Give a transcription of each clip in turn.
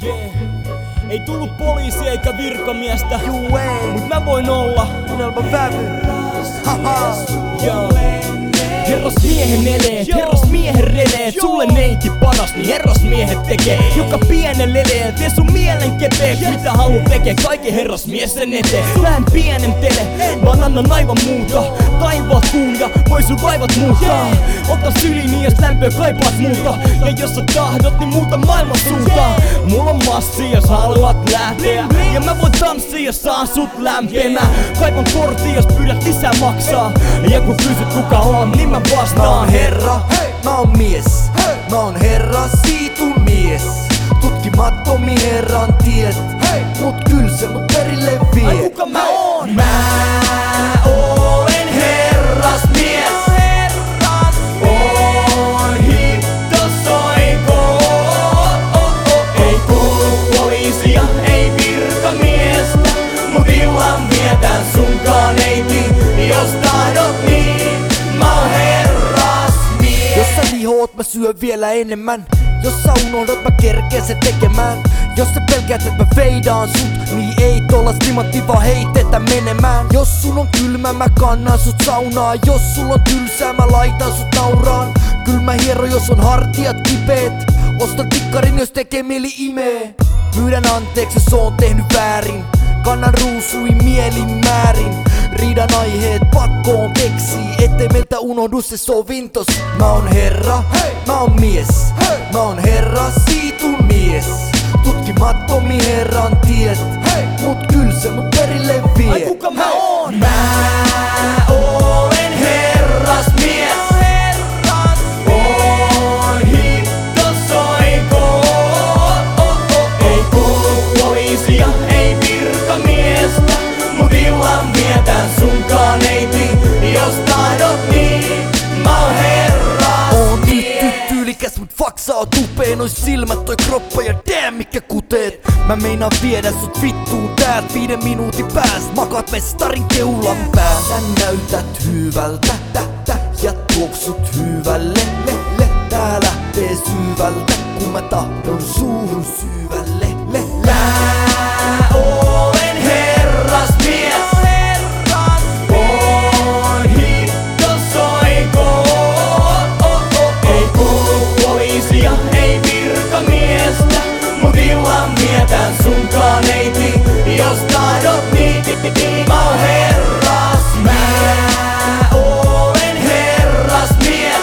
Ei tullut poliisi eikä virkamiestä, Juu ei, mut mä voin olla unelman vävy. Haha. Herrasmiehen eleet, herrasmiehen releet. Sulle neiti paras, niin herrasmiehet tekee. Joka pienen eleet, vie sun mielen kepeek. Mitä halu tekee, kaiken herrasmies sen eteen. Mä en pienentele, vaan annan aivan muuta. Taivaat kuun ja voi sun vaivat muuttaa. Ota syliin, jos lämpöä kaipaat muuta. Ja jos sä tahdot, niin muuta maailman suuntaan. Mulla on massi, jos haluat lähteä. Ja mä voin tanssia, jos saan sut lämpimään. Kaipan kortin, jos pyydät lisää maksaa. Ja kun kysyt kuka on, niin mä vastaan. Mä oon herra, mä oon mies. Mä oon herra, siitun mies. Tutkimattomi herran tiet. Mut kyl se mut perille vie. Ai kuka mä oon? Mä olen herrasmies. On hitto soiko. Ei kuulu poliisia, ei virkamiestä. Mut illan vietän sunkaan neiti. Jos tahdot niin, mä oon herrasmies. Jos sä lihoot, mä syön vielä enemmän. Jos sä unohdat, mä kerkeen sen tekemään. Jos sä pelkäät, et mä feidaan sut, niin ei tollas timatti vaan heitetä menemään. Jos sun on kylmä, mä kannan sut saunaan. Jos sul on tylsää, mä laitan sut nauraan. Kyl mä hiero, jos on hartiat kipeet. Ostan tikkarin, jos tekee mieli imee. Pyydän anteeksi, jos oon tehnyt väärin. Kannan ruusuin mielin määrin. Riidan aiheet pakkoon keksii, ettei meiltä unohdu se sovintos. Mä oon herra, mä oon mies. Mä oon herra, siitun mies. Tutkimattomi herran tiet. Mut kyl se mut perille vie. Ai kuka mä oon? Mä olen herrasmies. On hitto soiko. Ei kuulu poliisia, ei virkamiestä. Mut illan vietän sunkaan neiti. Jos tahdot niin, mä oon Oon herrasmies. tyylikäs mut faksa on tupee. Nois silmät, toi kroppa ja damn mikä kuteet. Mä meinaan viedä sut vittuun täältä 5 minuutin päästä. Makaat mestarin keulan pää. Sä näytät hyvältä ja tuoksut hyvälle. Tää lähtee syvältä, kun mä tahdon suuhun syvälle. Mä olen herrasmies. On hitto soiko. Ei kuulu poliisia, ei virkamiestä. Mut illan vietän sunkaan neiti. Jos tahdot niin, mä oon herrasmies. Mä olen herrasmies.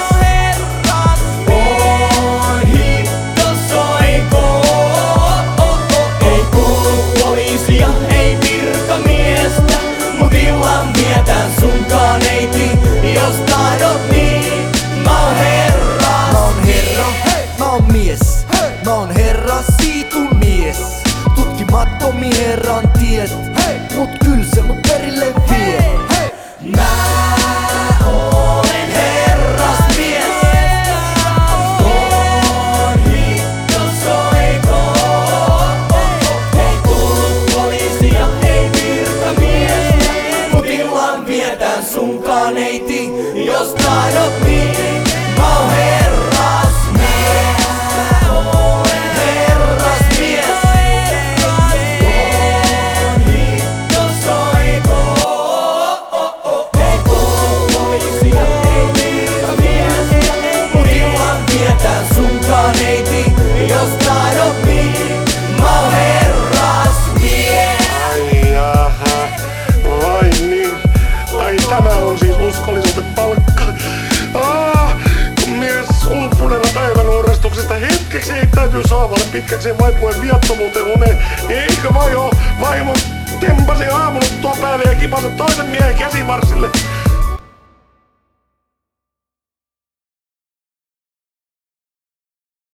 On hitto soiko. Ei kuulu poliisia, ei virkamiestä. Mut illan vietän sunkaan neiti. Jos tahdot niin, mä oon herrasmies. Mä oon herra, mä oon mies. Mä oon herra, siitun mies. Tutkimattomi herran tiet. Mut kyl se mut perille vie. Mä olen herrasmies. On hitto soiko. Ei kuulu poliisia, ei virkamiestä. Mut illan vietän sunkaan neiti. Jos tahdot niin, mä oon herrasmies. Mä olen herrasmies. On hitto soiko. Ei kuulu poliisia, ei virkamiestä. Mut illan vietän sunkaan neiti. Jos tahdot niin, mä oon herrasmies. Ai jaha, vai niin. Ai tämä on siis uskollisuuden palkka. Kun mies ulpunella päivänuorastuksesta hetkeksi heittäytyy saavalle pitkäkseen vaipuen viattomuuteen uneen, niin eikö vai oo vaimo tempasi aamuluttua päälle ja kipasi toisen miehen käsivarsille.